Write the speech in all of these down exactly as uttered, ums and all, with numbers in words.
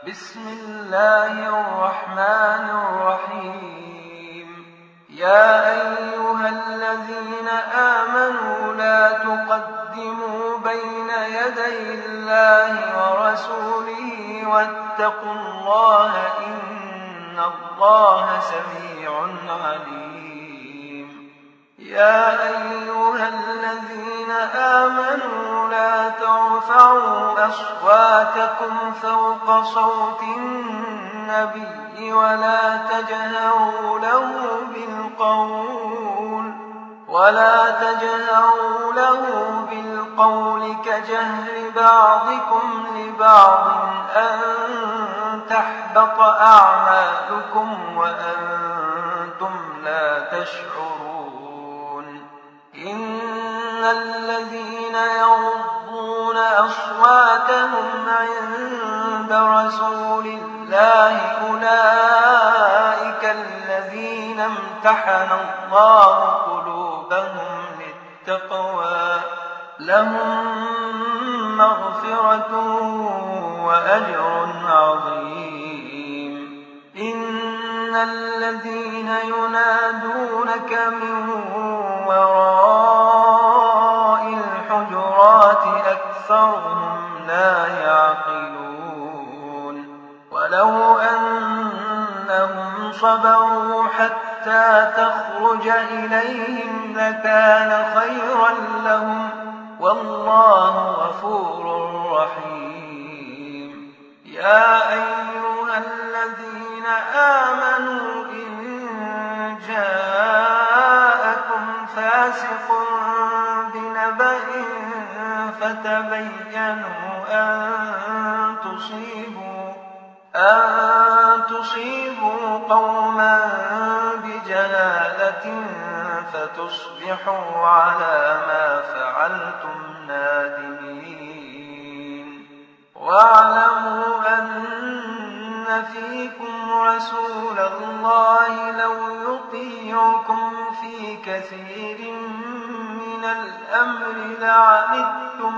بسم الله الرحمن الرحيم يا أيها الذين آمنوا لا تقدموا بين يدي الله ورسوله واتقوا الله إن الله سميع عليم يا أيها الذين آمنوا لا ترفعوا أصواتكم فوق صوت النبي ولا تجهروا له بالقول ولا تجهروا له بالقول كجهر بعضكم لبعض أن تحبط أعمالكم وأنتم لا تشعرون إن الذين يغضون أصواتهم عند رسول الله أولئك الذين امتحن الله قلوبهم للتقوى لهم مغفرة وأجر عظيم إن الذين ينادونك من وراء الحجرات أكثرهم لا يعقلون ولو أنهم صبروا حتى تخرج إليهم لكان خيرا لهم والله غفور رحيم يا أيها الذين آمنوا إن جاءكم فاسق بنبأ فتبينوا أن تصيبوا أن تصيبوا قوما بجهالة فتصبحوا على ما فعلتم نادمين واعلموا أن فيكم رسول الله لو يطيعكم في كثير من الأمر لعنتم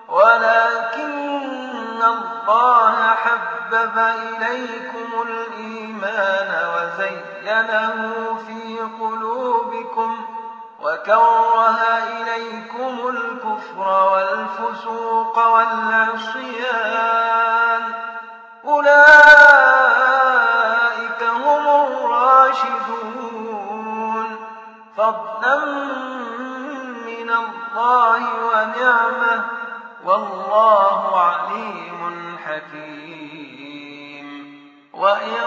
ولكن الله حبب إليكم الإيمان وزينه في قلوبكم وكره إليكم الكفر والفسوق والعصيان أولئك هم الراشدون فضلا من الله ونعمه والله عليم حكيم وإن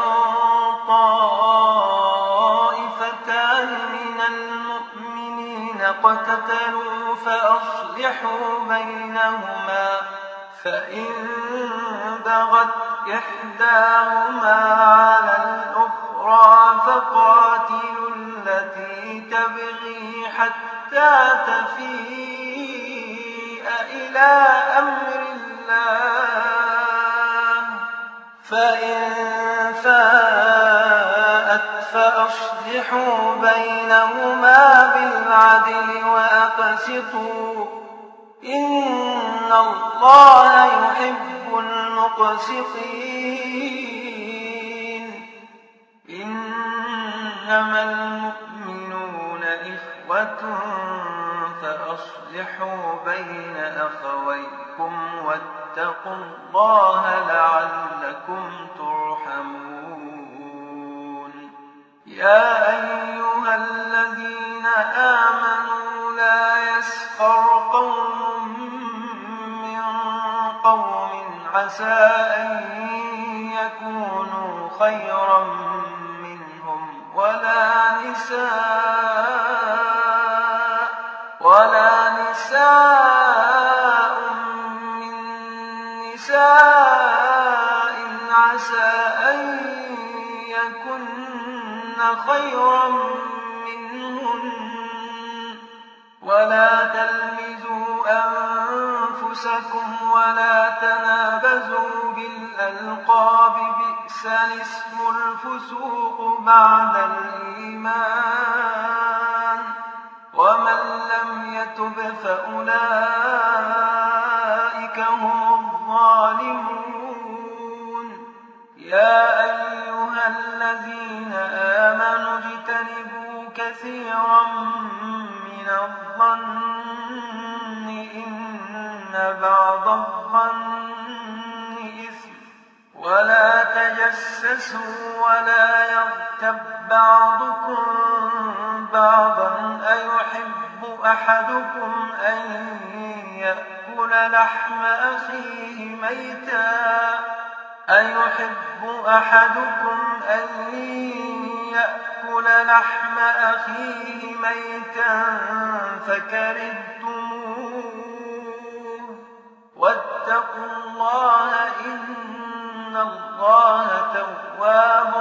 طائفتان من المؤمنين اقتتلوا فأصلحوا بينهما فإن بغت إحداهما على الأخرى فقاتلوا التي تبغي حتى تفيء إلى أمر الله فإن فاءت فأصلحوا بينهما بالعدل وأقسطوا إن الله يحب المقسطين إنما المؤمنون إخوة فأصلحوا بين أخويكم واتقوا الله لعلكم ترحمون يا أيها الذين آمنوا لا يسخر قوم من قوم عسى أن يكونوا خيرا منهم ولا نساء ولا نساء من نساء عسى أن يكن خيرا منهن ولا تلمزوا أنفسكم ولا تنابزوا بالألقاب بئس الاسم الفسوق بعد الإيمان ومن لم يتب فأولئك هم الظالمون يا أيها الذين آمنوا اجتنبوا كثيرا من الظن إن بعض الظن إثم ولا تجسسوا ولا يغتب بعضكم بعضا أيحب أحدكم أن يأكل لحم أخيه ميتا أيحب أحدكم أن يأكل لحم أخيه ميتا فكرهتموه واتقوا الله إن الله تواب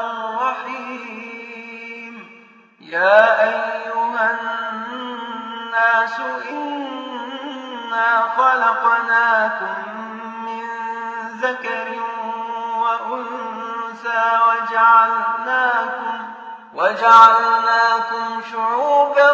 رحيم يا أيها الناس إنا خلقناكم من ذكر وأنثى وجعلناكم, وجعلناكم شعوبا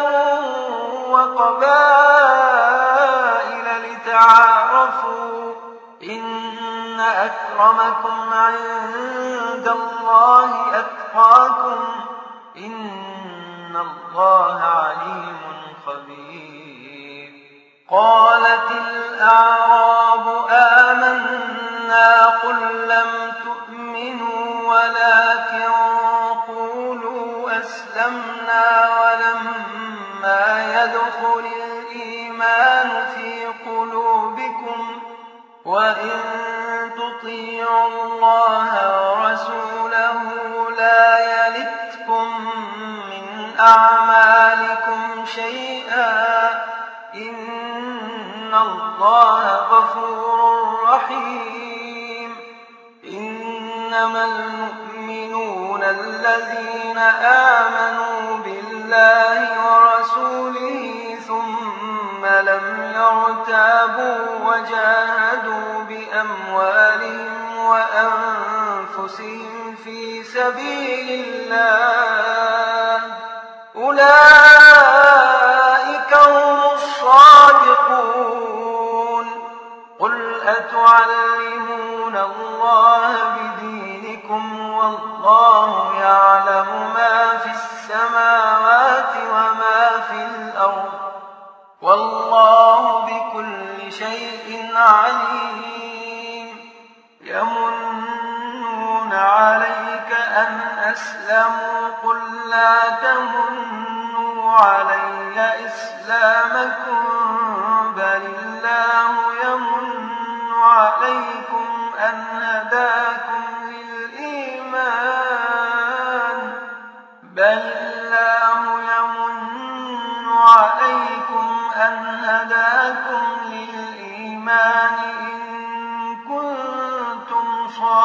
وقبائل لتعارفوا إن أكرمكم عند الله أتقاكم إن الله عليم خبير قالت الأعراب آمنا قل لم تؤمنوا ولكن قولوا أسلمنا ولما يدخل الإيمان في قلوبكم وإن تطيعوا الله ورسوله لا يلتكم من أعمالكم شيئا إن الله غفور رحيم إنما المؤمنون الذين آمنوا بالله ورسوله ثم لم يرتابوا وجاهدوا بأموالهم وأنفسهم في سبيل الله أولئك هم الصادقون قل أتعلمون الله بدينكم والله يعلم ما في السماوات وما في الأرض والله بكل شيء عليم يمنون عليك أن أسلموا قل لا تمنوا علي إسلامكم بل الله يمن عليكم أن هداكم للإيمان بل الله يمن عليكم أن هداكم للإيمان إن كنتم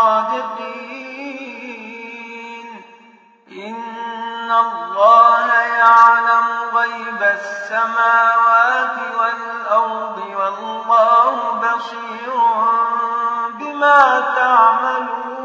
صادقين إن الله يعلم غيب السماوات والأرض والله بصير بما تعملون